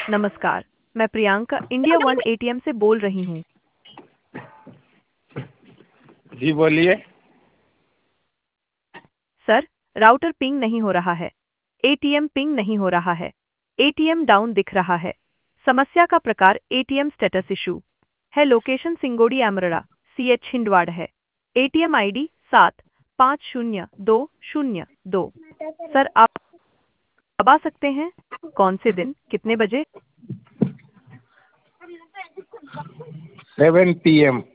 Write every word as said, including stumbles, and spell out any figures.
नमस्कार, मैं Priyanka India one ATM से बोल रही हूँ। जी बोलिए। सर, राउटर पिंग नहीं हो रहा है। एटीएम पिंग नहीं हो रहा है। एटीएम डाउन दिख रहा है। समस्या का प्रकार एटीएम स्टेटस इशू है। Location Singodi Emarda C H Chhindwara है। एटीएम आईडी सात पाँच शून्य दो शून्य दो। सर, आप अब आ सकते हैं? कौन से दिन, कितने बजे? Seven P M